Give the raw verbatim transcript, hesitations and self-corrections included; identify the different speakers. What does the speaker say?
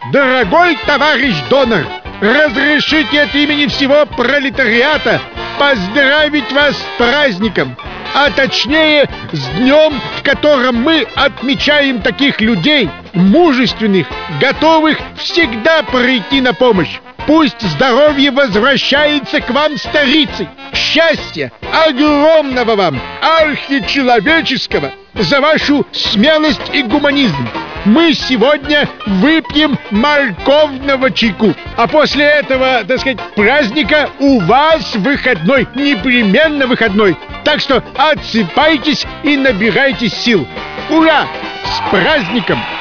Speaker 1: Дорогой товарищ донор, разрешите от имени всего пролетариата поздравить вас с праздником, а точнее с днем, в котором мы отмечаем таких людей, мужественных, готовых всегда прийти на помощь. Пусть здоровье возвращается к вам старицей. Счастья огромного вам, архичеловеческого, за вашу смелость и гуманизм. Мы сегодня выпьем морковного чайку, а после этого, так сказать, праздника у вас выходной, непременно выходной. Так что отсыпайтесь и набирайтесь сил. Ура! С праздником!